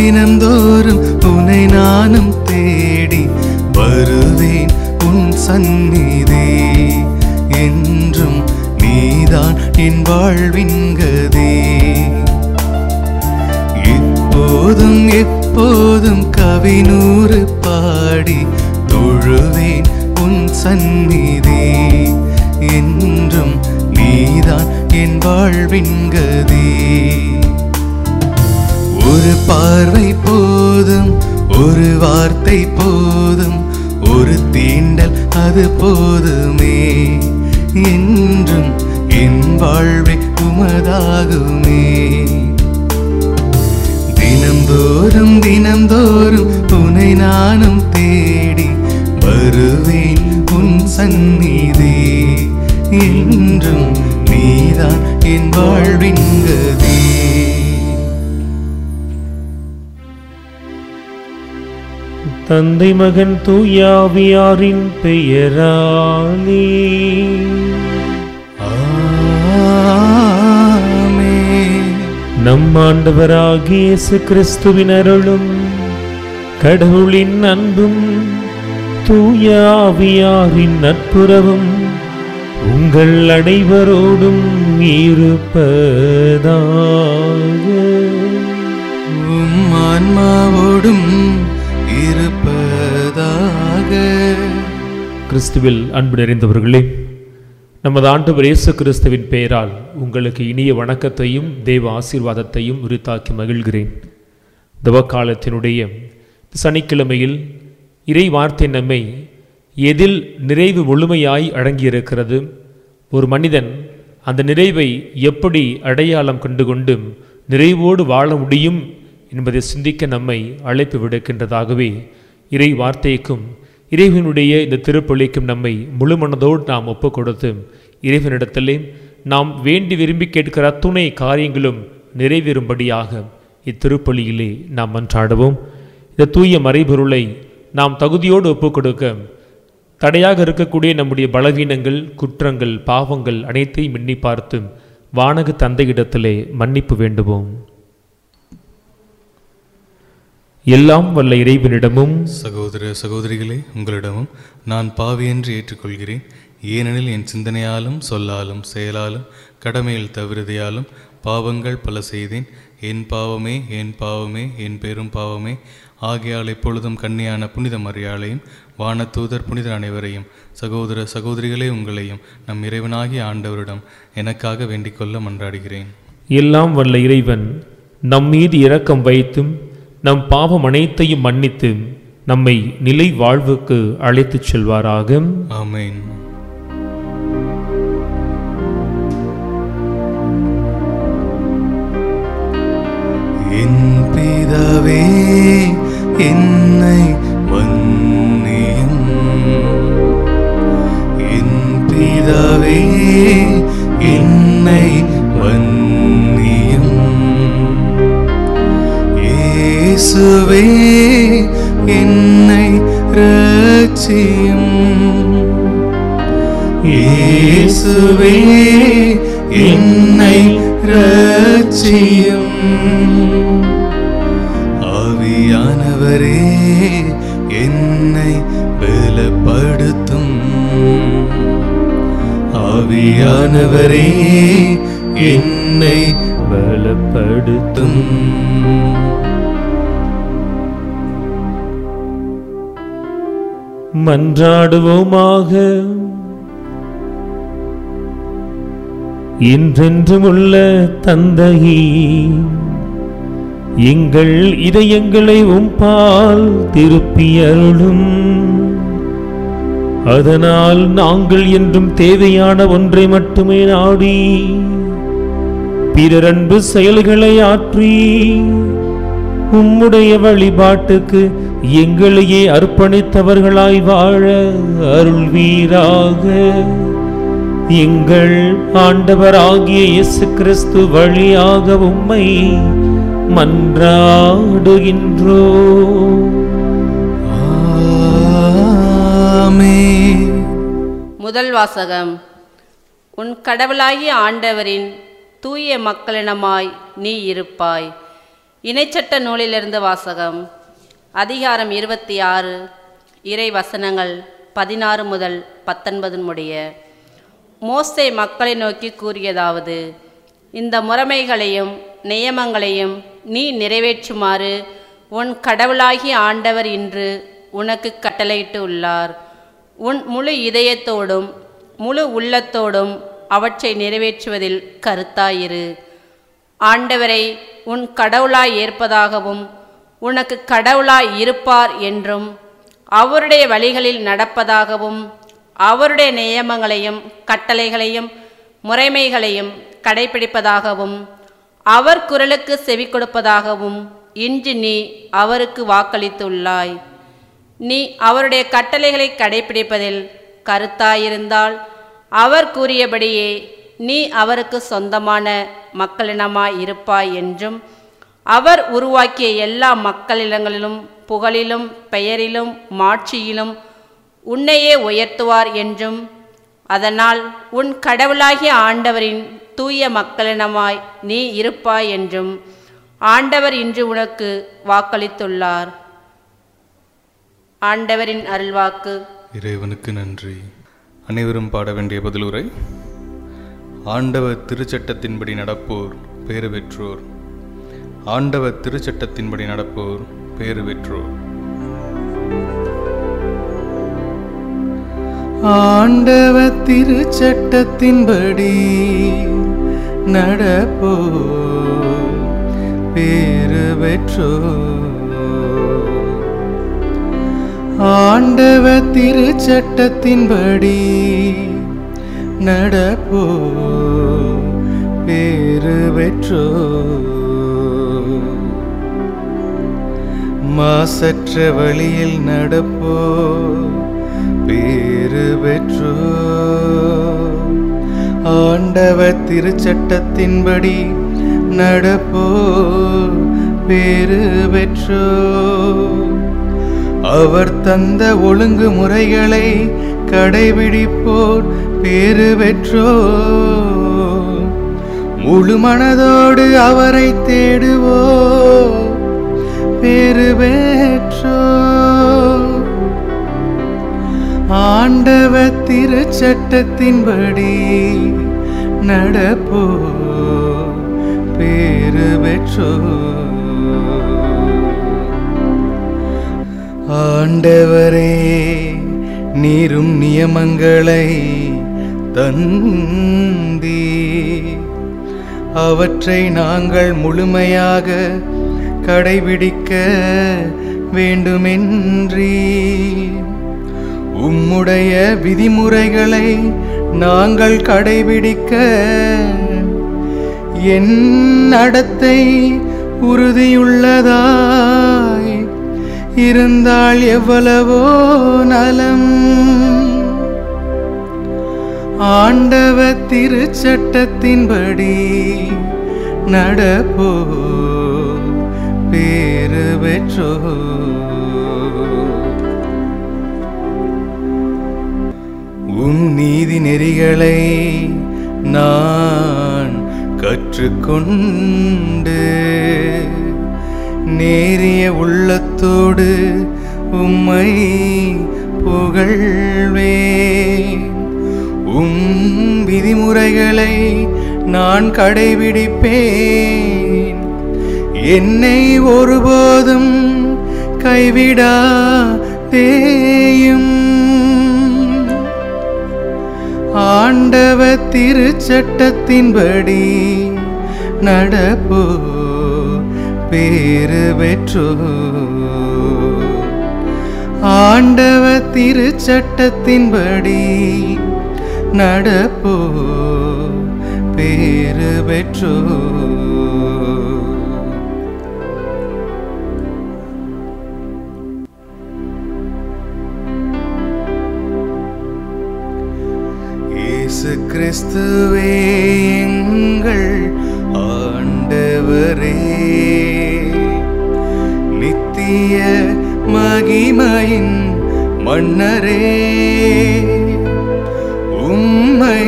தினந்தோறும் உன்னை நானும் தேடி வருவேன் உன் சந்நிதி. என்றும் நீதான் என் வாழ்வின் கதி. எப்போதும் எப்போதும் கவிநூறு பாடி தொழுவேன் உன் சந்நிதி. என்றும் நீதான் என் வாழ்வின் கதி. ஒரு பார்வை போதும், ஒரு வார்த்தை போதும், ஒரு தீண்டல் அது போதுமே. என்றும் என் வாழ்வை உமதாகுமே. தினந்தோறும் தினந்தோறும் உன்னை நானும் தேடி வருவேன் உன் சந்நிதி. என்றும் நீதான் என் வாழ்வின் கதி. தந்தை மகன் தூய ஆவியாரின் பெயராலே ஆமென். நம் ஆண்டவராகிய இயேசு கிறிஸ்துவின் அருளும் கடவுளின் அன்பும் தூய ஆவியாரின் நட்புறவும் உங்கள் அனைவரோடும் இருப்பதாக. உம் ஆன்மாவோடும் இருப்பதாக. கிறிஸ்துவில் அன்பு நிறைந்தவர்களே, நமது ஆண்டவர் இயேசு கிறிஸ்துவின் பெயரால் உங்களுக்கு இனிய வணக்கத்தையும் தேவ ஆசீர்வாதத்தையும் உரித்தாக்கி மகிழ்கிறேன். தவக்காலத்தினுடைய சனிக்கிழமையில் இறை வார்த்தை நம்மை எதில் நிறைவு முழுமையாய் அடங்கியிருக்கிறது, ஒரு மனிதன் அந்த நிறைவை எப்படி அடையாளம் கண்டு கொண்டு நிறைவோடு வாழ முடியும் என்பதை சிந்திக்க நம்மை அழைப்பு விடுக்கின்றதாகவே இறை வார்த்தைக்கும் இறைவனுடைய இந்த திருப்பலிக்கும் நம்மை முழு மனதோடு நாம் ஒப்புக் கொடுத்து இறைவனிடத்திலே நாம் வேண்டி விரும்பி கேட்கிற அத்துணை காரியங்களும் நிறைவேறும்படியாக இத்திருப்பலியிலே நாம் மன்றாடுவோம். இந்த தூய மறைபொருளை நாம் தகுதியோடு ஒப்புக் கொடுக்க தடையாக இருக்கக்கூடிய நம்முடைய பலவீனங்கள், குற்றங்கள், பாவங்கள் அனைத்தையும் எண்ணி பார்த்து வானக தந்தையிடத்திலே மன்னிப்பு வேண்டுவோம். எல்லாம் வல்ல இறைவனிடமும் சகோதர சகோதரிகளே, உங்களிடமும் நான் பாவி என்று ஏற்றுக்கொள்கிறேன். ஏனெனில் என் சிந்தனையாலும் சொல்லாலும் செயலாலும் கடமையில் தவிர்தையாலும் பாவங்கள் பல செய்தேன். என் பாவமே என் பாவமே என் பெரும் பாவமே. ஆகையால் எப்பொழுதும் கன்னியான புனித மரியாளையும் வானதூதர் புனிதர் அனைவரையும் சகோதர சகோதரிகளே உங்களையும் நம் இறைவனாகிய ஆண்டவரிடம் எனக்காக வேண்டிக் கொள்ள மன்றாடுகிறேன். எல்லாம் வல்ல இறைவன் நம் மீது இரக்கம் வைத்தும் நம் பாவம் அனைத்தையும் மன்னித்து நம்மை நிலை வாழ்வுக்கு அழைத்துச் செல்வாராக. ஆமென். என் பிதாவே என்னை மன்னியும். என் பிதாவே என்னை மன்னியும். இயேசுவே என்னை இரட்சியும். இயேசுவே என்னை இரட்சியும். ஆவியானவரே என்னை பலப்படுத்தும். ஆவியானவரே என்னை பலப்படுத்தும். மன்றாடுவோமாக. என்றென்றுமுள்ள தந்தையே, எங்கள் இதயங்களை உம்பால் திருப்பி அருளும். அதனால் நாங்கள் என்றும் தேவையான ஒன்றை மட்டுமே நாடி பிறரன்பு செயல்களை ஆற்றி உம்முடைய வழிபாட்டுக்கு எங்களையே அர்ப்பணித்தவர்களாய் வாழ அருள்வீராக. எங்கள் ஆண்டவராகிய இயேசு கிறிஸ்து வழியாக உம்மை மன்றாடுகின்றோம். ஆமென். முதல் வாசகம். உன் கடவுளாகிய ஆண்டவரின் தூய மக்களினமாய் நீ இருப்பாய். இணைச்சட்ட நூலிலிருந்து வாசகம். அதிகாரம் 26, இறை வசனங்கள் 16 முதல் 19 முடிய. மோசே மக்களை நோக்கி கூறியதாவது: இந்த முறைமைகளையும் நியமங்களையும் நீ நிறைவேற்றுமாறு உன் கடவுளாகிய ஆண்டவர் இன்று உனக்கு கட்டளையிட்டு உள்ளார். உன் முழு இதயத்தோடும் முழு உள்ளத்தோடும் அவற்றை நிறைவேற்றுவதில் கருத்தாயிரு. ஆண்டவரை உன் கடவுளாய் ஏற்பதாகவும் உனக்கு கடவுளாய் இருப்பார் என்றும் அவருடைய வழிகளில் நடப்பதாகவும் அவருடைய நியமங்களையும் கட்டளைகளையும் முறைமைகளையும் கடைபிடிப்பதாகவும் அவர் குரலுக்கு செவி கொடுப்பதாகவும் இன்று நீ அவருக்கு வாக்களித்துள்ளாய். நீ அவருடைய கட்டளைகளை கடைபிடிப்பதில் கருத்தாயிருந்தால் அவர் கூறியபடியே நீ அவருக்கு சொந்தமான மக்களினமாய் இருப்பாய் என்றும் அவர் உருவாக்கிய எல்லா மக்களினங்களிலும் புகழிலும் பெயரிலும் மாட்சியிலும் உன்னையே உயர்த்துவார் என்றும் அதனால் உன் கடவுளாகிய ஆண்டவரின் தூய மக்களினமாய் நீ இருப்பாய் என்றும் ஆண்டவர் இன்று உனக்கு வாக்களித்துள்ளார். ஆண்டவரின் அருள்வாக்கு. இறைவனுக்கு நன்றி. அனைவரும் பாட வேண்டிய பதிலுரை. ஆண்டவர் திருச்சட்டத்தின்படி நடப்போர் பேறு பெற்றோர். ஆண்டவர் திருச்சட்டத்தின்படி நடப்போர் பேறு பெற்றோர். ஆண்டவர் திருச்சட்டத்தின்படி நடப்போர் பேறு பெற்றோர். ஆண்டவர் திருச்சட்டத்தின்படி நடப்போர் பேறு பெற்றோர். மாசற்ற வழியில் நடப்போர் பேறு பெற்றோர். ஆண்டவர் திருச்சட்டத்தின்படி நடப்போர் பேறு பெற்றோர். அவர் தந்த ஒழுங்குமுறைகளை கடைபிடிப்போர் பேறு பெற்றோர். முழு மனதோடு அவரை தேடுவோர் பேறு பெற்றோர். ஆண்டவர் திருச்சட்டத்தின்படி நடப்போர் பேறு பெற்றோர். ஆண்டவரே, நீரும் நியமங்களை தந்தீ, அவற்றை நாங்கள் முழுமையாக கடைபிடிக்க வேண்டுமென்றி உம்முடைய விதிமுறைகளை நாங்கள் கடைபிடிக்க என் நடத்தை உறுதியுள்ளதாய் இருந்தால் எவ்வளவோ நலம். ஆண்டவர் திருச்சட்டத்தின்படி நடப்போர் பேறு பெற்றோர். உம் நீதி நெறிகளை நான் கற்றுக்கொண்டு நேரிய உள்ளத்தோடு உம்மை புகழ்வேன். உம் விதிமுறைகளை நான் கடைபிடிப்பேன். என்னை ஒருபோதும் கைவிடாதேயும். ஆண்டவர் திருச்சட்டத்தின்படி நடப்போர் பேறு பெற்றோர். ஆண்டவர் திருச்சட்டத்தின்படி நடப்போர் பேறு பெற்றோர். இயேசு கிறிஸ்துவே எங்கள் ஆண்டவரே, நித்திய மகிமையின் மன்னரே, உம்மை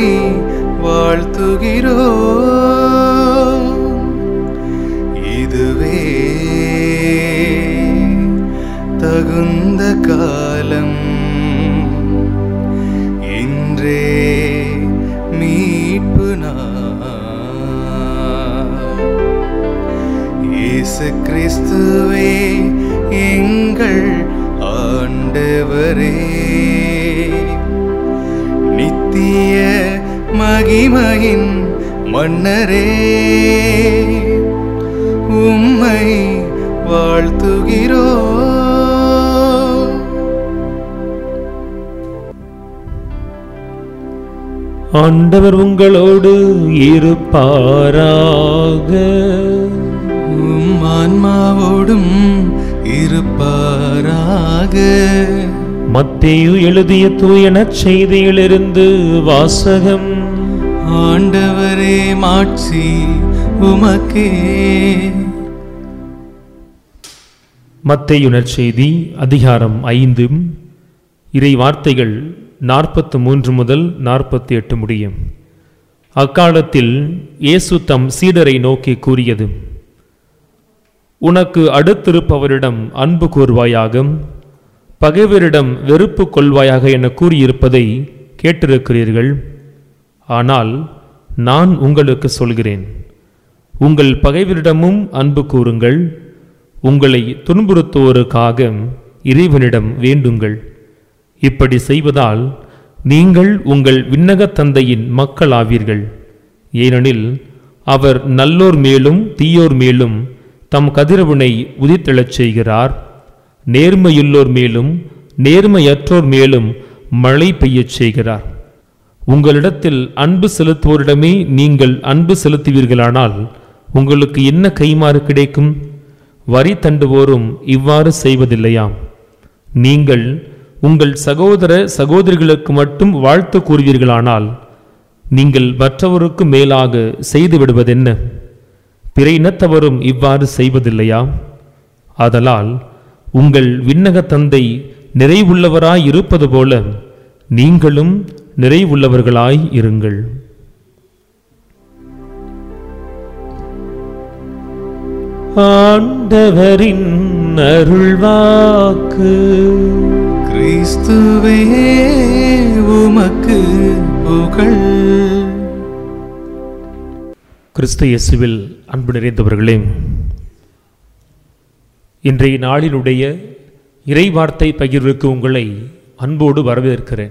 வாழ்த்துகிறோம். இதுவே இயேசு கிறிஸ்துவே எங்கள் ஆண்டவரே, நித்திய மகிமையின் மன்னரே, உம்மை வாழ்த்துகிறோ. ஆண்டவர் உங்களோடு இருப்பாராக. உம் ஆன்மாவோடும் இருப்பாராக. மத்தேயு எழுதிய தூய நற்செய்தியிலிருந்து வாசகம். ஆண்டவரே மாட்சி உமக்கே. மத்தேயு நற்செய்தி அதிகாரம் 5 இறை வார்த்தைகள் 43 முதல் 48 முடியும். அக்காலத்தில் இயேசு தம் சீடரை நோக்கி கூறியது: உனக்கு அடுத்திருப்பவரிடம் அன்பு கூர்வாயாக, பகைவரிடம் வெறுப்பு கொள்வாயாக என கூறியிருப்பதை கேட்டிருக்கிறீர்கள். ஆனால் நான் உங்களுக்கு சொல்கிறேன், உங்கள் பகைவரிடமும் அன்பு கூறுங்கள், உங்களை துன்புறுத்துவோருக்காக இறைவனிடம் வேண்டுங்கள். இப்படி செய்வதால் நீங்கள் உங்கள் விண்ணகத் தந்தையின் மக்களாவீர்கள். ஏனெனில் அவர் நல்லோர் மேலும் தீயோர் மேலும் தம் கதிரவனை உதித்தெழச் செய்கிறார். நேர்மையுள்ளோர் மேலும் நேர்மையற்றோர் மேலும் மழை பெய்யச் செய்கிறார். உங்களிடத்தில் அன்பு செலுத்துவோரிடமே நீங்கள் அன்பு செலுத்துவீர்களானால் உங்களுக்கு என்ன கைமாறு கிடைக்கும்? வரி தண்டுவோரும் இவ்வாறு செய்வதில்லையாம்? நீங்கள் உங்கள் சகோதர சகோதரிகளுக்கு மட்டும் வாழ்த்து கூறுவீர்களானால் நீங்கள் மற்றவருக்கு மேலாக செய்து விடுவதென்ன? பிற இனத்தவரும் இவ்வாறு செய்வதில்லையா? ஆதலால் உங்கள் விண்ணக தந்தை நிறைவுள்ளவராய் இருப்பது போல நீங்களும் நிறைவுள்ளவர்களாய் இருங்கள். ஆண்டவரின் அருள்வாக்கு. கிறிஸ்துவே உமக்கு புகழ். கிறிஸ்து இயேசுவில் அன்பு நிறைந்தவர்களே, இன்றைய நாளினுடைய இறைவார்த்தை பகிர்வுக்கு உங்களை அன்போடு வரவேற்கிறேன்.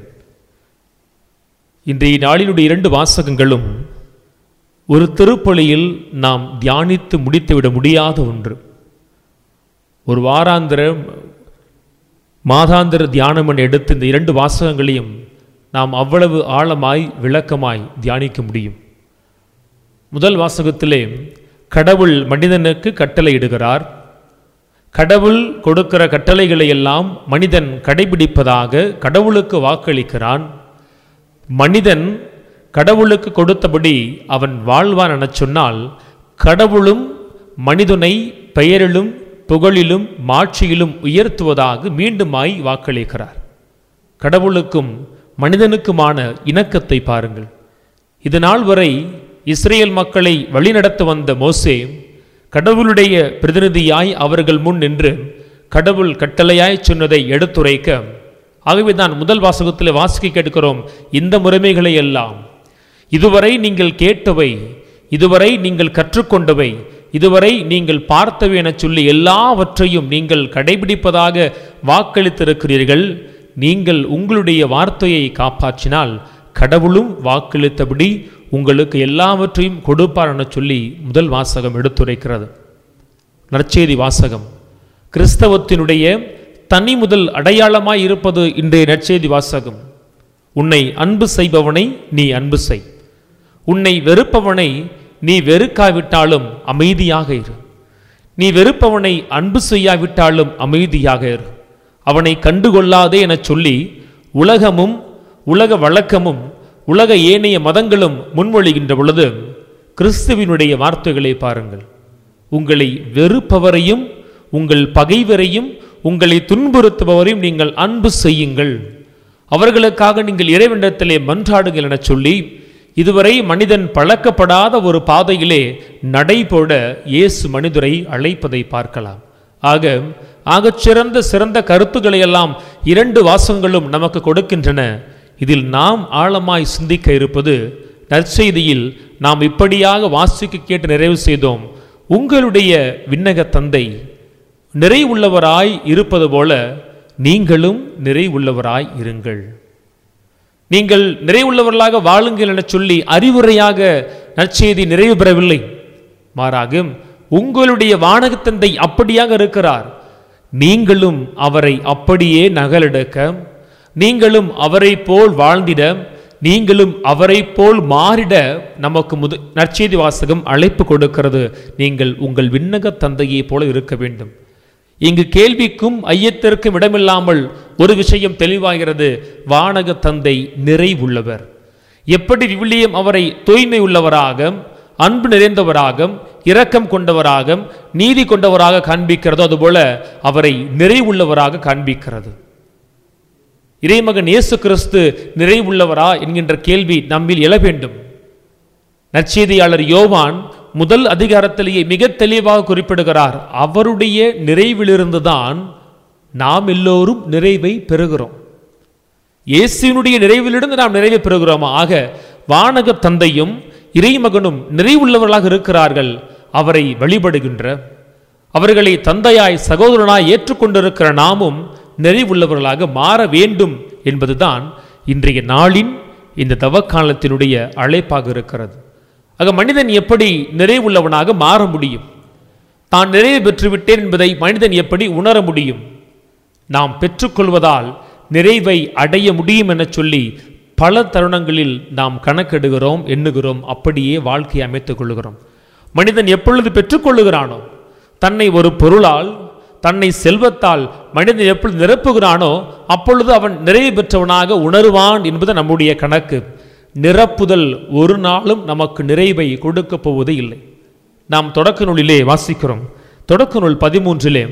இன்றைய நாளினுடைய 2 வாசகங்களும் ஒரு திருப்பலியில் நாம் தியானித்து முடித்துவிட முடியாத ஒன்று. ஒரு வாராந்திர மாதாந்திர தியானம் என எடுத்து இந்த 2 வாசகங்களையும் நாம் அவ்வளவு ஆழமாய் விளக்கமாய் தியானிக்க முடியும். முதல் வாசகத்திலே கடவுள் மனிதனுக்கு கட்டளையிடுகிறார். கடவுள் கொடுக்கிற கட்டளைகளை எல்லாம் மனிதன் கடைபிடிப்பதாக கடவுளுக்கு வாக்களிக்கிறான். மனிதன் கடவுளுக்கு கொடுத்தபடி அவன் வாழ்வான் என சொன்னால் கடவுளும் மனிதனை பெயரிலும் புகழிலும் மாட்சியிலும் உயர்த்துவதாக மீண்டுமாய் வாக்களிக்கிறார். கடவுளுக்கும் மனிதனுக்குமான இணக்கத்தை பாருங்கள். இது நாள் வரை இஸ்ரேல் மக்களை வழிநடத்த வந்த மோசே கடவுளுடைய பிரதிநிதியாய் அவர்கள் முன் நின்று கடவுள் கட்டளையாய் சொன்னதை எடுத்துரைக்க, ஆகவே தான் முதல் வாசகத்தில் வாசிக்க கேட்கிறோம், இந்த முறைமைகளை எல்லாம் இதுவரை நீங்கள் கேட்டவை, இதுவரை நீங்கள் கற்றுக்கொண்டவை, இதுவரை நீங்கள் பார்த்தவை என சொல்லி எல்லாவற்றையும் நீங்கள் கடைபிடிப்பதாக வாக்களித்திருக்கிறீர்கள். நீங்கள் உங்களுடைய வார்த்தையை காப்பாற்றினால் கடவுளும் வாக்களித்தபடி உங்களுக்கு எல்லாவற்றையும் கொடுப்பார் என சொல்லி முதல் வாசகம் எடுத்துரைக்கிறது. நற்செய்தி வாசகம் கிறிஸ்தவத்தினுடைய தனி முதல் அடையாளமாய் இருப்பது இன்றைய நற்செய்தி வாசகம். உன்னை அன்பு செய்பவனை நீ அன்பு செய், உன்னை வெறுப்பவனை நீ வெறுக்காவிட்டாலும் அமைதியாக இரு, நீ வெறுப்பவனை அன்பு செய்யாவிட்டாலும் அமைதியாக இரு, அவனை கண்டுகொள்ளாதே என சொல்லி உலகமும் உலக வழக்கமும் உலக ஏனைய மதங்களும் முன்மொழிகின்ற பொழுது கிறிஸ்துவினுடைய வார்த்தைகளை பாருங்கள். உங்களை வெறுப்பவரையும் உங்கள் பகைவரையும் உங்களை துன்புறுத்துபவரையும் நீங்கள் அன்பு செய்யுங்கள், அவர்களுக்காக நீங்கள் இறைவனிடத்திலே மன்றாடுங்கள் என சொல்லி இதுவரை மனிதன் பழக்கப்படாத ஒரு பாதையிலே நடைபோட இயேசு மனிதரை அழைப்பதை பார்க்கலாம். சிறந்த கருத்துக்களை எல்லாம் 2 வாசகங்களும் நமக்கு கொடுக்கின்றன. இதில் நாம் ஆழமாய் சிந்திக்க இருப்பது நற்செய்தியில் நாம் இப்படியாக வாசிக்க கேட்டு நிறைவு செய்தோம். உங்களுடைய விண்ணக தந்தை நிறைவுள்ளவராய் இருப்பது போல நீங்களும் நிறைவுள்ளவராய் இருங்கள். நீங்கள் நிறைவுள்ளவர்களாக வாழுங்கள் என சொல்லி அறிவுரையாக நற்செய்தி நிறைவு பெறவில்லை. மாறாக உங்களுடைய வானக தந்தை அப்படியாக இருக்கிறார், நீங்களும் அவரை அப்படியே நகலெடுக்க, நீங்களும் அவரை போல் வாழ்ந்திட, நீங்களும் அவரை போல் மாறிட நமக்கு நற்செய்தி வாசகம் அழைப்பு கொடுக்கிறது. நீங்கள் உங்கள் விண்ணக தந்தையை போல இருக்க வேண்டும். இங்கு கேள்விக்கும் ஐயத்திற்கும் இடமில்லாமல் ஒரு விஷயம் தெளிவாகிறது. வானக தந்தை நிறைவுள்ளவர். எப்படி விவிலியம் அவரை தூய்மை உள்ளவராக, அன்பு நிறைந்தவராக, இரக்கம் கொண்டவராக, நீதி கொண்டவராக காண்பிக்கிறதோ அதுபோல அவரை நிறைவுள்ளவராக காண்பிக்கிறது. இறைமகன் இயேசு கிறிஸ்து நிறைவுள்ளவரா என்கின்ற கேள்வி நம்மில் எழ வேண்டும். நற்செய்தியாளர் யோவான் முதல் அதிகாரத்திலேயே மிக தெளிவாக குறிப்பிடுகிறார், அவருடைய நிறைவிலிருந்துதான் நாம் எல்லோரும் நிறைவை பெறுகிறோம். இயேசுவினுடைய நிறைவிலிருந்து நாம் நிறைவை பெறுகிறோம். ஆக வானக தந்தையும் இறைமகனும் நிறைவுள்ளவர்களாக இருக்கிறார்கள். அவரை வழிபடுகின்ற, அவர்களை தந்தையாய் சகோதரனாய் ஏற்றுக்கொண்டிருக்கிற நாமும் நிறைவுள்ளவர்களாக மாற வேண்டும் என்பதுதான் இன்றைய நாளின் இந்த தவக்காலத்தினுடைய அழைப்பாக இருக்கிறது. ஆக மனிதன் எப்படி நிறைவுள்ளவனாக மாற முடியும்? தான் நிறைவு பெற்றுவிட்டேன் என்பதை மனிதன் எப்படி உணர முடியும்? நாம் பெற்றுக்கொள்வதால் நிறைவை அடைய முடியும் என சொல்லி பல தருணங்களில் நாம் கணக்கெடுகிறோம், எண்ணுகிறோம், அப்படியே வாழ்க்கையை அமைத்துக் கொள்கிறோம். மனிதன் எப்பொழுது பெற்றுக்கொள்ளுகிறானோ, தன்னை ஒரு பொருளால், தன்னை செல்வத்தால் மனிதன் எப்பொழுது நிரப்புகிறானோ அப்பொழுது அவன் நிறைவு பெற்றவனாக உணருவான் என்பது நம்முடைய கணக்கு. நிரப்புதல் ஒரு நாளும் நமக்கு நிறைவை கொடுக்க போவது இல்லை. நாம் தொடக்க நூலிலே வாசிக்கிறோம். தொடக்க நூல் 13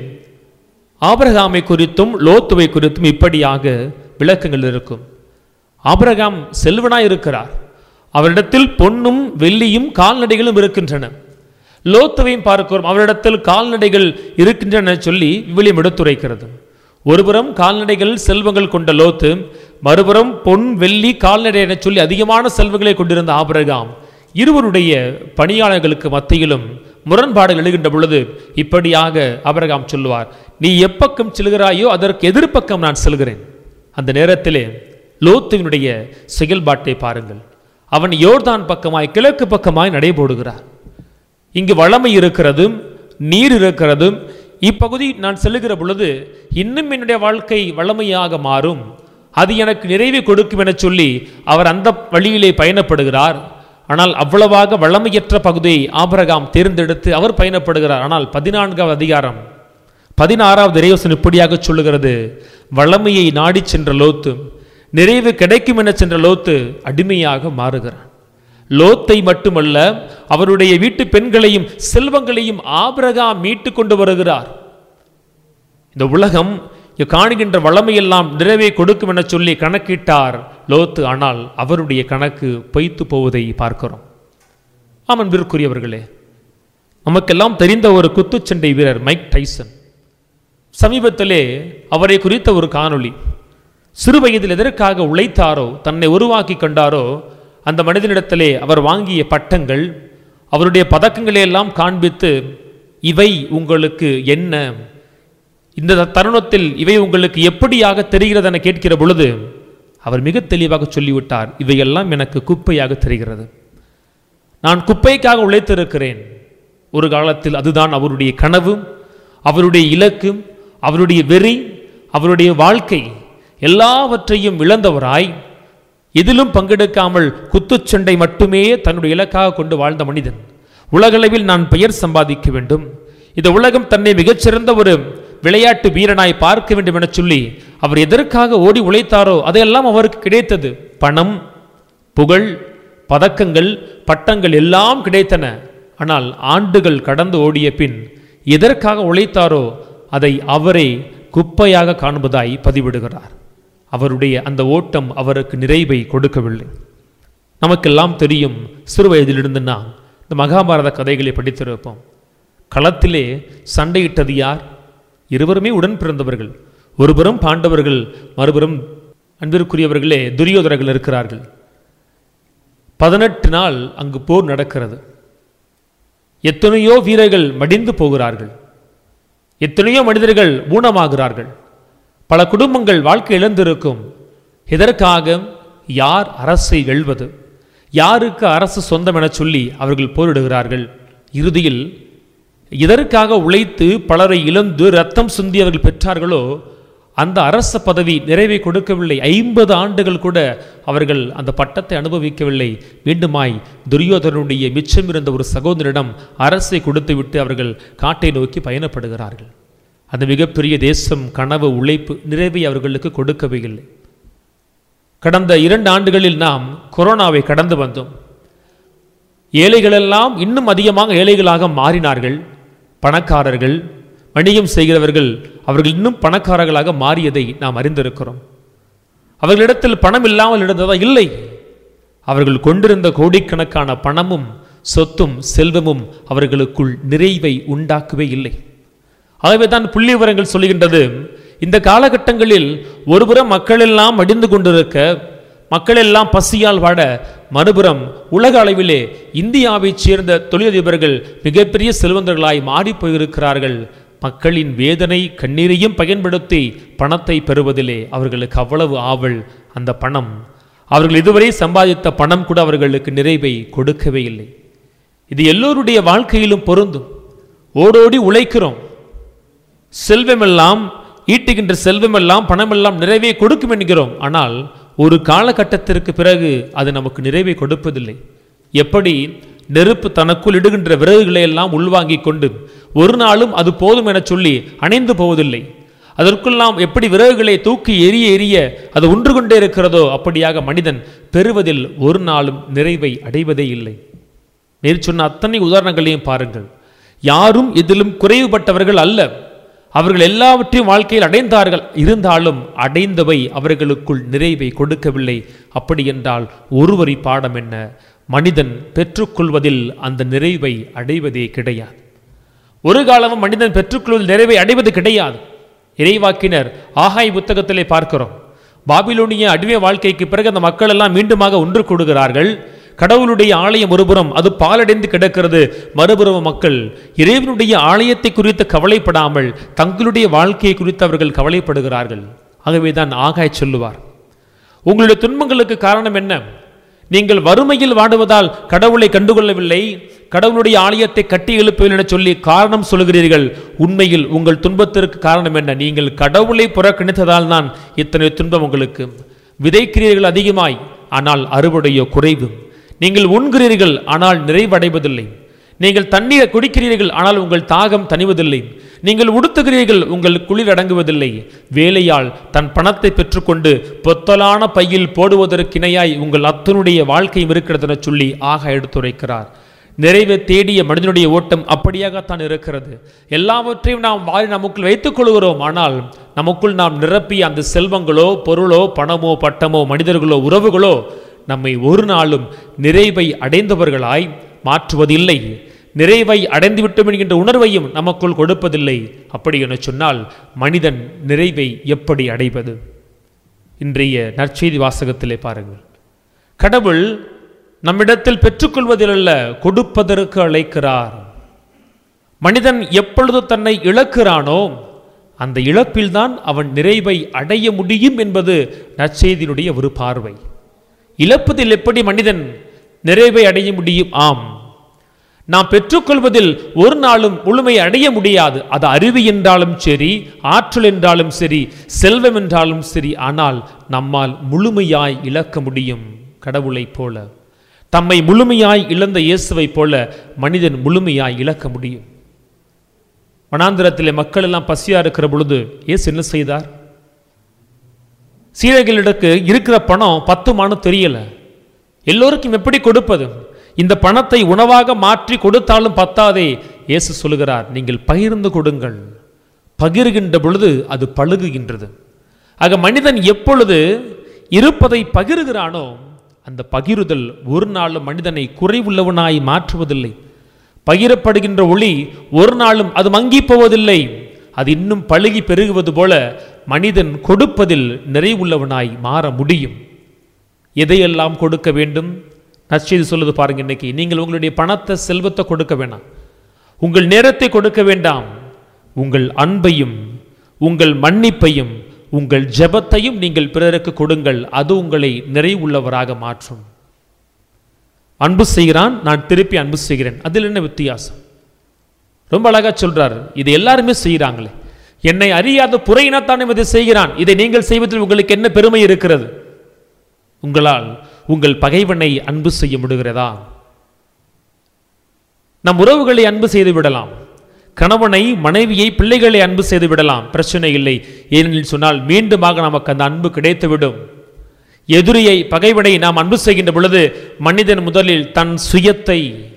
ஆபிரகாமை குறித்தும் லோத்துவை குறித்தும் இப்படியாக விளக்கங்கள் இருக்கும். ஆபிரகாம் செல்வனாய் இருக்கிறார். அவரிடத்தில் பொன்னும் வெள்ளியும் கால்நடைகளும் இருக்கின்றன. லோத்துவையும் பார்க்கிறோம், அவரிடத்தில் கால்நடைகள் இருக்கின்றன சொல்லி விவிலியம் எடுத்துரைக்கிறது. ஒருபுறம் கால்நடைகள் செல்வங்கள் கொண்ட லோத்து, மறுபுறம் பொன் வெள்ளி கால்நடை என சொல்லி அதிகமான செல்வங்களை கொண்டிருந்த ஆபிரகாம். இருவருடைய பணியாளர்களுக்கு மத்தியிலும் முரண்பாடுகள் எழுகின்ற பொழுது இப்படியாக ஆபிரகாம் சொல்லுவார், நீ எப்பக்கம் செல்கிறாயோ அதற்கு எதிர்ப்பக்கம் நான் செல்கிறேன். அந்த நேரத்திலே லோத்துவினுடைய செயல்பாட்டை பாருங்கள். அவன் யோர்தான் பக்கமாய், கிழக்கு பக்கமாய் நடைபோடுகிறார். இங்கு வளமை இருக்கிறது, நீர் இருக்கிறது. இப்பகுதி நான் செல்லுகிற பொழுது இன்னும் என்னுடைய வாழ்க்கை வளமையாக மாறும், அது எனக்கு நிறைவை கொடுக்கும் என சொல்லி அவர் அந்த வழியிலே பயணப்படுகிறார். ஆனால் அவ்வளவாக வளமையற்ற பகுதியை ஆபிரகாம் தேர்ந்தெடுத்து அவர் பயணப்படுகிறார். ஆனால் 14வது அதிகாரம் 16வது இறைவசனம் இப்படியாக சொல்லுகிறது, வளமையை நாடி சென்ற லோத்து, நிறைவு கிடைக்கும் என சென்ற லோத்து அடிமையாக மாறுகிறார். லோத்தை மட்டுமல்ல, அவருடைய வீட்டு பெண்களையும் செல்வங்களையும் ஆபிரகாம் மீட்டு கொண்டு வருகிறார். இந்த உலகம் காணுகின்ற வளமையெல்லாம் நிறைவே கொடுக்கும் என சொல்லி கணக்கிட்டார் லோத்து. ஆனால் அவருடைய கணக்கு பொய்த்து போவதை பார்க்கிறோம். அன்பிற்குரியவர்களே, நமக்கெல்லாம் தெரிந்த ஒரு குத்துச்சண்டை வீரர் மைக் டைசன். சமீபத்திலே அவரை குறித்த ஒரு காணொளி. சிறு வயதில் எதற்காக உழைத்தாரோ, தன்னை உருவாக்கி கொண்டாரோ, அந்த மனிதனிடத்திலே அவர் வாங்கிய பட்டங்கள், அவருடைய பதக்கங்களை எல்லாம் காண்பித்து, இவை உங்களுக்கு என்ன, இந்த தருணத்தில் இவை உங்களுக்கு எப்படியாக தெரிகிறது என கேட்கிற பொழுது அவர் மிக தெளிவாக சொல்லிவிட்டார், இவையெல்லாம் எனக்கு குப்பையாக தெரிகிறது. நான் குப்பைக்காக உழைத்திருக்கிறேன். ஒரு காலத்தில் அதுதான் அவருடைய கனவு, அவருடைய இலக்கு, அவருடைய வெறி, அவருடைய வாழ்க்கை. எல்லாவற்றையும் இழந்தவராய், எதிலும் பங்கெடுக்காமல் குத்துச்சண்டை மட்டுமே தன்னுடைய இலக்காக கொண்டு வாழ்ந்த மனிதன். உலகளவில் நான் பெயர் சம்பாதிக்க வேண்டும், இந்த உலகம் தன்னை மிகச்சிறந்த ஒரு விளையாட்டு வீரனாய் பார்க்க வேண்டும் என சொல்லி அவர் எதற்காக ஓடி உழைத்தாரோ அதையெல்லாம் அவருக்கு கிடைத்தது. பணம், புகழ், பதக்கங்கள், பட்டங்கள் எல்லாம் கிடைத்தன. ஆனால் ஆண்டுகள் கடந்து ஓடிய பின் எதற்காக உழைத்தாரோ அதை அவரே குப்பையாக காண்பதாய் பதிவிடுகிறார். அவருடைய அந்த ஓட்டம் அவருக்கு நிறைவை கொடுக்கவில்லை. நமக்கெல்லாம் தெரியும், சிறு வயதிலிருந்து நாம் இந்த மகாபாரத கதைகளை படித்திருப்போம். களத்திலே சண்டையிட்டது யார்? இருவருமே உடன் பிறந்தவர்கள். ஒருபுறம் பாண்டவர்கள், மறுபுறம் அன்பிற்குரியவர்களே துரியோதனர்கள் இருக்கிறார்கள். 18 நாள் அங்கு போர் நடக்கிறது. எத்தனையோ வீரர்கள் மடிந்து போகிறார்கள், எத்தனையோ மனிதர்கள் ஊனமாகிறார்கள், பல குடும்பங்கள் வாழ்க்கை இழந்திருக்கும். இதற்காக யார் அரசை வெல்வது, யாருக்கு அரசு சொந்தம் என சொல்லி அவர்கள் போரிடுகிறார்கள். இறுதியில் இதற்காக உழைத்து பலரை இழந்து ரத்தம் சிந்தி அவர்கள் பெற்றார்களோ அந்த அரச பதவி நிறைவை கொடுக்கவில்லை. 50 ஆண்டுகள் கூட அவர்கள் அந்த பட்டத்தை அனுபவிக்கவில்லை. மீண்டுமாய் துரியோதனனுடைய மிச்சம் இருந்த ஒரு சகோதரிடம் அரசை கொடுத்துவிட்டு அவர்கள் காட்டை நோக்கி பயணப்படுகிறார்கள். அந்த மிகப்பெரிய தேசம் கனவு உழைப்பு நிறைவை அவர்களுக்கு கொடுக்கவே இல்லை. கடந்த 2 ஆண்டுகளில் நாம் கொரோனாவை கடந்து வந்தோம். ஏழைகளெல்லாம் இன்னும் அதிகமாக ஏழைகளாக மாறினார்கள். பணக்காரர்கள், வணிகம் செய்கிறவர்கள் அவர்கள் இன்னும் பணக்காரர்களாக மாறியதை நாம் அறிந்திருக்கிறோம். அவர்களிடத்தில் பணம் இல்லாமல் இருந்ததா? இல்லை. அவர்கள் கொண்டிருந்த கோடிக்கணக்கான பணமும் சொத்தும் செல்வமும் அவர்களுக்குள் நிறைவை உண்டாக்கவே இல்லை. ஆகவே தான் புள்ளி விவரங்கள் சொல்லுகின்றது, இந்த காலகட்டங்களில் ஒருபுறம் மக்கள் எல்லாம் மடிந்து கொண்டிருக்க, மக்கள் எல்லாம் பசியால் வாட, மறுபுறம் உலக அளவிலே இந்தியாவைச் சேர்ந்த தொழிலதிபர்கள் மிகப்பெரிய செல்வந்தர்களாய் மாறி போயிருக்கிறார்கள். மக்களின் வேதனை கண்ணீரையும் பயன்படுத்தி பணத்தை பெறுவதிலே அவர்களுக்கு அவ்வளவு ஆவல். அந்த பணம், அவர்கள் இதுவரை சம்பாதித்த பணம் கூட அவர்களுக்கு நிறைவை கொடுக்கவே இல்லை. இது எல்லோருடைய வாழ்க்கையிலும் பொருந்தும். ஓடோடி உழைக்கிறோம், செல்வமெல்லாம் ஈட்டுகின்ற செல்வமெல்லாம் பணமெல்லாம் நிறைவை கொடுக்கும் என்கிறோம். ஆனால் ஒரு காலகட்டத்திற்கு பிறகு அது நமக்கு நிறைவை கொடுப்பதில்லை. எப்படி நெருப்பு தனக்குள் இடுகின்ற விறகுகளை எல்லாம் உள்வாங்கிக் கொண்டு ஒரு நாளும் அது போதும் என சொல்லி அணைந்து போவதில்லை. அதற்குள்ளாம் எப்படி விறகுகளை தூக்கி எரிய எரிய அது ஒன்று கொண்டே இருக்கிறதோ அப்படியாக மனிதன் பெறுவதில் ஒரு நாளும் நிறைவை அடைவதே இல்லை. நேர் சொன்ன அத்தனை உதாரணங்களையும் பாருங்கள். யாரும் இதிலும் குறைவுபட்டவர்கள் அல்ல. அவர்கள் எல்லாவற்றையும் வாழ்க்கையில் அடைந்தார்கள். இருந்தாலும் அடைந்தவை அவர்களுக்குள் நிறைவை கொடுக்கவில்லை. அப்படி என்றால் ஒருவரி பாடம் என்ன? மனிதன் பெற்றுக்கொள்வதில் அந்த நிறைவை அடைவதே கிடையாது. ஒரு காலமும் மனிதன் பெற்றுக்கொள்வதில் நிறைவை அடைவது கிடையாது. இறைவாக்கினர் ஆகாய் புத்தகத்திலே பார்க்கிறோம். பாபிலோனிய அடிமை வாழ்க்கைக்கு பிறகு அந்த மக்கள் எல்லாம் மீண்டுமாக ஒன்று கூடுகிறார்கள். கடவுளுடைய ஆலயம் ஒருபுறம் அது பாலடைந்து கிடக்கிறது, மறுபுறம் மக்கள் இறைவனுடைய ஆலயத்தை குறித்து கவலைப்படாமல் தங்களுடைய வாழ்க்கையை குறித்து அவர்கள் கவலைப்படுகிறார்கள். ஆகவேதான் ஆகாய் சொல்லுவார், உங்களுடைய துன்பங்களுக்கு காரணம் என்ன? நீங்கள் வறுமையில் வாடுவதால் கடவுளை கண்டுகொள்ளவில்லை, கடவுளுடைய ஆலயத்தை கட்டி எழுப்பவில்லை என சொல்லி காரணம் சொல்கிறீர்கள். உண்மையில் உங்கள் துன்பத்திற்கு காரணம் என்ன? நீங்கள் கடவுளை புறக்கணித்ததால் தான் இத்தனை துன்பம் உங்களுக்கு. விதைக்கிறீர்கள் அதிகமாய், ஆனால் அறுவடையோ குறைவு. நீங்கள் உண்கிறீர்கள், ஆனால் நிறைவடைவதில்லை. நீங்கள் தண்ணீர் குடிக்கிறீர்கள், ஆனால் உங்கள் தாகம் தணிவதில்லை. நீங்கள் உடுத்துகிறீர்கள், உங்கள் குளிர் அடங்குவதில்லை. வேலையால் தன் பணத்தை பெற்றுக்கொண்டு பொத்தலான பையில் போடுவதற்கிணையாய் உங்கள் அத்தனுடைய வாழ்க்கையும் இருக்கிறது என சொல்லி ஆக எடுத்துரைக்கிறார். நிறைவை தேடிய மனிதனுடைய ஓட்டம் அப்படியாகத்தான் இருக்கிறது. எல்லாவற்றையும் நாம் வாரி நமக்குள் வைத்துக் கொள்கிறோம். ஆனால் நமக்குள் நாம் நிரப்பிய அந்த செல்வங்களோ, பொருளோ, பணமோ, பட்டமோ, மனிதர்களோ, உறவுகளோ நம்மை ஒரு நாளும் நிறைவை அடைந்தவர்களாய் மாற்றுவதில்லை. நிறைவை அடைந்துவிட்டோம் என்கின்ற உணர்வையும் நமக்குள் கொடுப்பதில்லை. அப்படி என சொன்னால் மனிதன் நிறைவை எப்படி அடைவது? இன்றைய நற்செய்தி வாசகத்திலே பாருங்கள். கடவுள் நம்மிடத்தில் பெற்றுக்கொள்வதில் அல்ல, கொடுப்பதற்கு அழைக்கிறார். மனிதன் எப்பொழுது தன்னை இழக்கிறானோ அந்த இழப்பில்தான் அவன் நிறைவை அடைய முடியும் என்பது நற்செய்தியினுடைய ஒரு பார்வை. இழப்பதில் எப்படி மனிதன் நிறைவை அடைய முடியும்? ஆம், நாம் பெற்றுக்கொள்வதில் ஒரு நாளும் முழுமை அடைய முடியாது. அது அறிவு என்றாலும் சரி, ஆற்றல் என்றாலும் சரி, செல்வம் என்றாலும் சரி. ஆனால் நம்மால் முழுமையாய் இழக்க முடியும். கடவுளைப் போல, தம்மை முழுமையாய் இழந்த இயேசுவை போல மனிதன் முழுமையாய் இழக்க முடியும். வனாந்திரத்திலே மக்கள் எல்லாம் பசியா இருக்கிற பொழுது இயேசு என்ன செய்தார்? சீடர்களிடக்கு இருக்கிற பணம் 10 மானு தெரியல. எல்லோருக்கும் எப்படி கொடுப்பது? இந்த பணத்தை உணவாக மாற்றி கொடுத்தாலும் பத்தாதே. இயேசு சொல்லுகிறார், நீங்கள் பகிர்ந்து கொடுங்கள். பகிர்கின்ற பொழுது அது பழுகுகின்றது. ஆக மனிதன் எப்பொழுது இருப்பதை பகிர்கிறானோ அந்த பகிருதல் ஒரு நாளும் மனிதனை குறைவுள்ளவனாய் மாற்றுவதில்லை. பகிரப்படுகின்ற ஒளி ஒரு நாளும் அது மங்கி போவதில்லை. அது இன்னும் பழுகி பெருகுவது போல மனிதன் கொடுப்பதில் நிறைவுள்ளவனாய் மாற முடியும். எதையெல்லாம் கொடுக்க வேண்டும்? நற்செய்தி சொல்லுது பாருங்க, இன்னைக்கு நீங்கள் உங்களுடைய பணத்தை, செல்வத்தை கொடுக்க வேண்டாம், உங்கள் நேரத்தை கொடுக்க வேண்டாம், உங்கள் அன்பையும் உங்கள் மன்னிப்பையும் உங்கள் ஜெபத்தையும் நீங்கள் பிறருக்கு கொடுங்கள். அது உங்களை நிறைவுள்ளவராக மாற்றும். அன்பு செய்கிறான், நான் திருப்பி அன்பு செய்கிறேன், அதில் என்ன வித்தியாசம்? ரொம்ப அழகா சொல்றாரு. இது எல்லாருமே செய்கிறாங்களே, என்னை அறியாத புற இனத்தானே இதை செய்கிறான், இதை நீங்கள் செய்வதில் உங்களுக்கு என்ன பெருமை இருக்கிறது? உங்களால் உங்கள் பகைவனை அன்பு செய்ய முடிகிறதா? நம் உறவுகளை அன்பு செய்து விடலாம், கணவனை, மனைவியை, பிள்ளைகளை அன்பு செய்து விடலாம், பிரச்சனை இல்லை. ஏனெனில் சொன்னால் மீண்டுமாக நமக்கு அந்த அன்பு கிடைத்துவிடும். எதிரியை, பகைவனை நாம் அன்பு செய்கின்ற பொழுது மனிதன் முதலில் தன் சுயத்தை,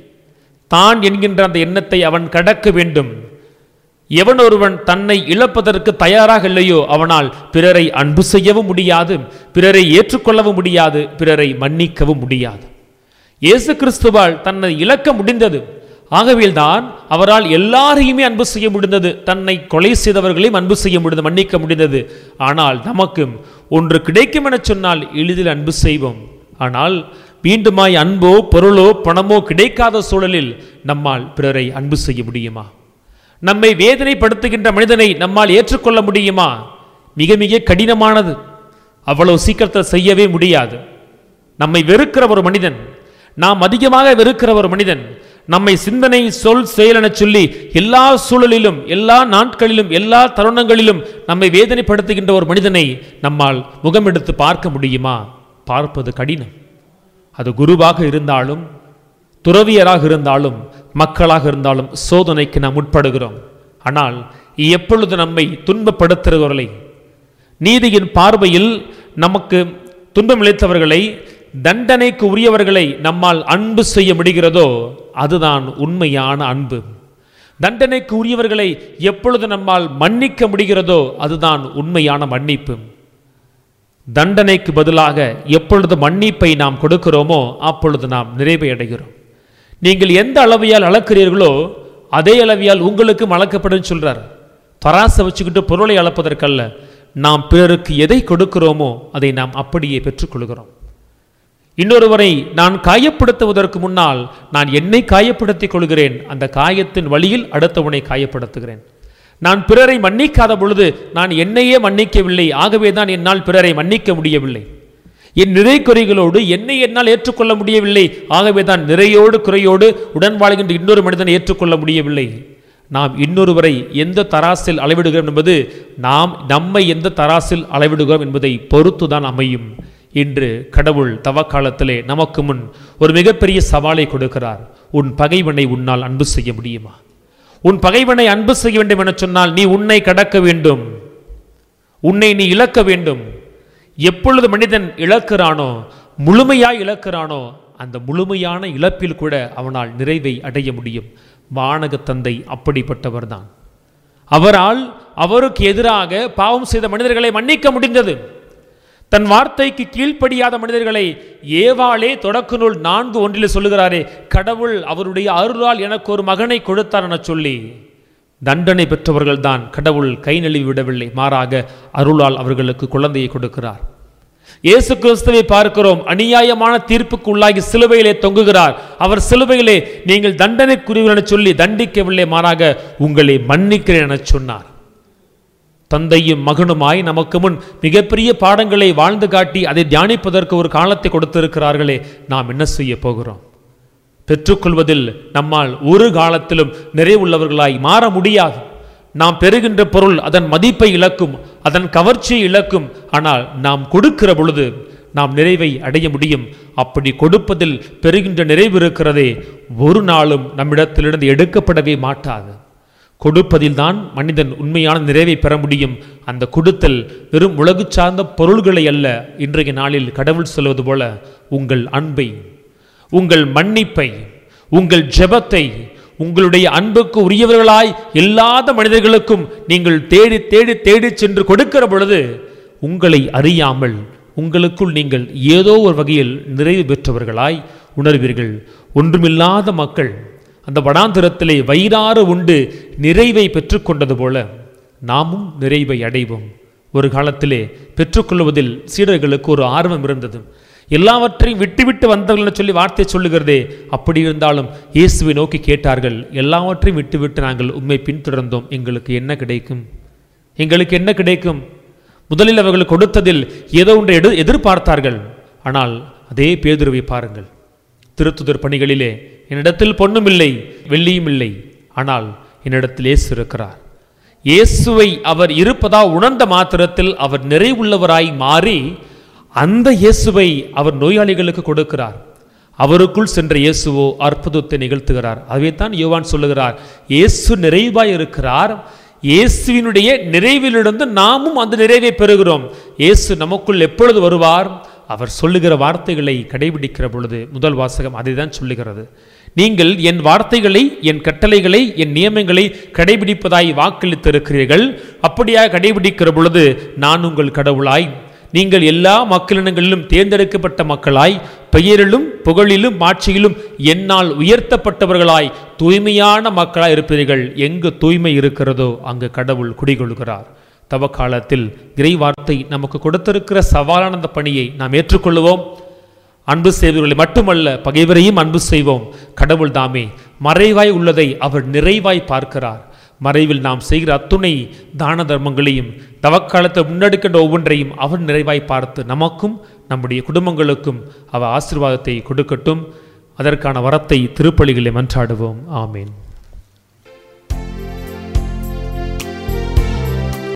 தான் என்கின்ற அந்த எண்ணத்தை அவன் கடக்க வேண்டும். எவன் ஒருவன் தன்னை இழப்பதற்கு தயாராக இல்லையோ அவனால் பிறரை அன்பு செய்யவும் முடியாது, பிறரை ஏற்றுக்கொள்ளவும் முடியாது, பிறரை மன்னிக்கவும் முடியாது. இயேசு கிறிஸ்துவால் தன்னை இழக்க முடிந்தது. ஆகவேதான் அவரால் எல்லாரையுமே அன்பு செய்ய முடிந்தது. தன்னை கொலை செய்தவர்களையும் அன்பு செய்ய முடிந்தது, மன்னிக்க முடிந்தது. ஆனால் நமக்கும் ஒன்று கிடைக்கும் என சொன்னால் எளிதில் அன்பு செய்வோம். ஆனால் மீண்டுமாய் அன்போ, பொருளோ, பணமோ கிடைக்காத சூழலில் நம்மால் பிறரை அன்பு செய்ய முடியுமா? நம்மை வேதனைப்படுத்துகின்ற மனிதனை நம்மால் ஏற்றுக்கொள்ள முடியுமா? மிக மிக கடினமானது. அவ்வளவு சீக்கிரத்தில் செய்யவே முடியாது. நம்மை வெறுக்கிற ஒரு மனிதன், நாம் அதிகமாக வெறுக்கிற ஒரு மனிதன், நம்மை சிந்தனை, சொல், செயல் என சொல்லி எல்லா சூழலிலும், எல்லா நாட்களிலும், எல்லா தருணங்களிலும் நம்மை வேதனைப்படுத்துகின்ற ஒரு மனிதனை நம்மால் முகமெடுத்து பார்க்க முடியுமா? பார்ப்பது கடினம். அது குருவாக இருந்தாலும், துறவியராக இருந்தாலும், மக்களாக இருந்தாலும் சோதனைக்கு நாம் உட்படுகிறோம். ஆனால் எப்பொழுது நம்மை துன்பப்படுத்துகிறவர்களை, நீதியின் பார்வையில் நமக்கு துன்பம் இழைத்தவர்களை, தண்டனைக்கு உரியவர்களை நம்மால் அன்பு செய்ய முடிகிறதோ அதுதான் உண்மையான அன்பு. தண்டனைக்கு உரியவர்களை எப்பொழுது நம்மால் மன்னிக்க முடிகிறதோ அதுதான் உண்மையான மன்னிப்பு. தண்டனைக்கு பதிலாக எப்பொழுது மன்னிப்பை நாம் கொடுக்கிறோமோ அப்பொழுது நாம் நிறைவை அடைகிறோம். நீங்கள் எந்த அளவையால் அளக்கிறீர்களோ அதே அளவையால் உங்களுக்கும் அளக்கப்படும் சொல்றார். தராசை வச்சுக்கிட்டு பொருளை அளப்பதற்கல்ல, நாம் பிறருக்கு எதை கொடுக்கிறோமோ அதை நாம் அப்படியே பெற்றுக்கொள்கிறோம். இன்னொருவரை நான் காயப்படுத்துவதற்கு முன்னால் நான் என்னை காயப்படுத்திக் கொள்கிறேன். அந்த காயத்தின் வழியில் அடுத்தவனை காயப்படுத்துகிறேன். நான் பிறரை மன்னிக்காத பொழுது நான் என்னையே மன்னிக்கவில்லை. ஆகவே தான் என்னால் பிறரை மன்னிக்க முடியவில்லை. என் நிறை குறைகளோடு என்னை என்னால் ஏற்றுக்கொள்ள முடியவில்லை. ஆகவே தான் நிறையோடு குறையோடு உடன் வாழ்கின்ற இன்னொரு மனிதனை ஏற்றுக்கொள்ள முடியவில்லை. நாம் இன்னொருவரை எந்த தராசில் அளவிடுகிறோம் என்பது நாம் நம்மை எந்த தராசில் அளவிடுகிறோம் என்பதை பொறுத்து தான் அமையும். இன்று கடவுள் தவக்காலத்திலே நமக்கு முன் ஒரு மிகப்பெரிய சவாலை கொடுக்கிறார். உன் பகைவனை உன்னால் அன்பு செய்ய முடியுமா? உன் பகைவனை அன்பு செய்ய வேண்டும் என சொன்னால் நீ உன்னை கடக்க வேண்டும், உன்னை நீ இழக்க வேண்டும். எப்பொழுது மனிதன் இழக்கிறானோ, முழுமையாய் இழக்கிறானோ, அந்த முழுமையான இழப்பில் கூட அவனால் நிறைவை அடைய முடியும். வானக தந்தை அப்படிப்பட்டவர் தான். அவரால் அவருக்கு எதிராக பாவம் செய்த மனிதர்களை மன்னிக்க முடிந்தது. தன் வார்த்தைக்கு கீழ்ப்படியாத மனிதர்களை ஏவாளே தொடக்க நூல் 4:1 சொல்லுகிறாரே, கடவுள் அவருடைய அருளால் எனக்கு ஒரு மகனை கொடுத்தார் என சொல்லி தண்டனை பெற்றவர்கள் தான் கடவுள் கை நழுவி விடவில்லை, மாறாக அருளால் அவர்களுக்கு குழந்தையை கொடுக்கிறார். இயேசு கிறிஸ்துவை பார்க்கிறோம், அநியாயமான தீர்ப்புக்கு உள்ளாகி சிலுவையிலே தொங்குகிறார். அவர் சிலுவையிலே நீங்கள் தண்டனைக்குரியவர் என சொல்லி தண்டிக்கவில்லை, மாறாக உங்களை மன்னிக்கிறேன் என சொன்னார். தந்தையும் மகனுமாய் நமக்கு முன் மிகப்பெரிய பாடங்களை வாழ்ந்து காட்டி அதை தியானிப்பதற்கு ஒரு காலத்தை கொடுத்திருக்கிறார்களே, நாம் என்ன செய்ய போகிறோம்? பெற்றுக்கொள்வதில் நம்மால் ஒரு காலத்திலும் நிறைவுள்ளவர்களாய் மாற முடியாது. நாம் பெறுகின்ற பொருள் அதன் மதிப்பை இழக்கும், அதன் கவர்ச்சியை இழக்கும். ஆனால் நாம் கொடுக்கிற பொழுது நாம் நிறைவை அடைய முடியும். அப்படி கொடுப்பதில் பெறுகின்ற நிறைவு இருக்கிறதே, ஒரு நாளும் நம்மிடத்திலிருந்து எடுக்கப்படவே மாட்டாது. கொடுப்பதில் தான் மனிதன் உண்மையான நிறைவை பெற முடியும். அந்த கொடுத்தல் வெறும் உலகு சார்ந்த பொருள்களை அல்ல. இன்றைய நாளில் கடவுள் சொல்வது போல உங்கள் அன்பை, உங்கள் மன்னிப்பை, உங்கள் ஜெபத்தை, உங்களுடைய அன்புக்கு உரியவர்களாய் இல்லாத மனிதர்களுக்கும் நீங்கள் தேடி தேடி தேடி சென்று கொடுக்கிற பொழுது உங்களை அறியாமல் உங்களுக்குள் நீங்கள் ஏதோ ஒரு வகையில் நிறைவு பெற்றவர்களாய் உணர்வீர்கள். ஒன்றுமில்லாத மக்கள் அந்த வடாந்திரத்திலே வயிறாறு உண்டு நிறைவை பெற்றுக்கொண்டது போல நாமும் நிறைவை அடைவோம். ஒரு காலத்திலே பெற்றுக்கொள்வதில் சீடர்களுக்கு ஒரு ஆர்வம் இருந்தது. எல்லாவற்றையும் விட்டுவிட்டு வந்தவர்கள் சொல்லி வார்த்தை சொல்லுகிறதே. அப்படி இருந்தாலும் இயேசுவை நோக்கி கேட்டார்கள், எல்லாவற்றையும் விட்டுவிட்டு நாங்கள் உம்மை பின்தொடர்ந்தோம், எங்களுக்கு என்ன கிடைக்கும்? எங்களுக்கு என்ன கிடைக்கும்? முதலில் அவர்கள் கொடுத்ததில் ஏதோ ஒன்றை எதிர்பார்த்தார்கள். ஆனால் அதே பேதுருவை பாருங்கள், திருத்துதர் பணிகளிலே என்னிடத்தில் பொன்னும் இல்லை வெள்ளியும் இல்லை, ஆனால் என்னிடத்தில் இயேசு இருக்கிறார். இயேசுவை அவர் இருப்பதா உணர்ந்த மாத்திரத்தில் அவர் நிறைவுள்ளவராய் மாறி அந்த இயேசுவை அவர் நோயாளிகளுக்கு கொடுக்கிறார். அவருக்குள் சென்ற இயேசுவோ அற்புதத்தை நிகழ்த்துகிறார். அதைத்தான் யோவான் சொல்லுகிறார், இயேசு நிறைவாய் இருக்கிறார், இயேசுவினுடைய நிறைவிலிருந்து நாமும் அந்த நிறைவை பெறுகிறோம். இயேசு நமக்குள் எப்பொழுது வருவார்? அவர் சொல்லுகிற வார்த்தைகளை கடைபிடிக்கிற பொழுது. முதல் வாசகம் அதை தான் சொல்லுகிறது. நீங்கள் என் வார்த்தைகளை, என் கட்டளைகளை, என் நியமங்களை கடைபிடிப்பதாய் வாக்களித்திருக்கிறீர்கள். அப்படியாக கடைபிடிக்கிற பொழுது நான் உங்கள் கடவுளாய், நீங்கள் எல்லா மக்களினங்களிலும் தேர்ந்தெடுக்கப்பட்ட மக்களாய், பெயரிலும் புகழிலும் ஆட்சியிலும் என்னால் உயர்த்தப்பட்டவர்களாய் தூய்மையான மக்களாய் இருப்பீர்கள். எங்கு தூய்மை இருக்கிறதோ அங்கு கடவுள் குடிகொள்கிறார். தவக்காலத்தில் இறை வார்த்தை நமக்கு கொடுத்திருக்கிற சவாலான அந்த பணியை நாம் ஏற்றுக்கொள்வோம். அன்பு செய்வர்களை மட்டுமல்ல, பகைவரையும் அன்பு செய்வோம். கடவுள் தாமே மறைவாய் உள்ளதை அவர் நிறைவாய் பார்க்கிறார். மறைவில் நாம் செய்கிற அத்துணை தான தர்மங்களையும் தவக்காலத்தில் முன்னெடுக்கின்ற ஒவ்வொன்றையும் அவர் நிறைவாய் பார்த்து நமக்கும் நம்முடைய குடும்பங்களுக்கும் அவர் ஆசீர்வாதத்தை கொடுக்கட்டும். அதற்கான வரத்தை திருப்பலிகளை மன்றாடுவோம். ஆமேன்.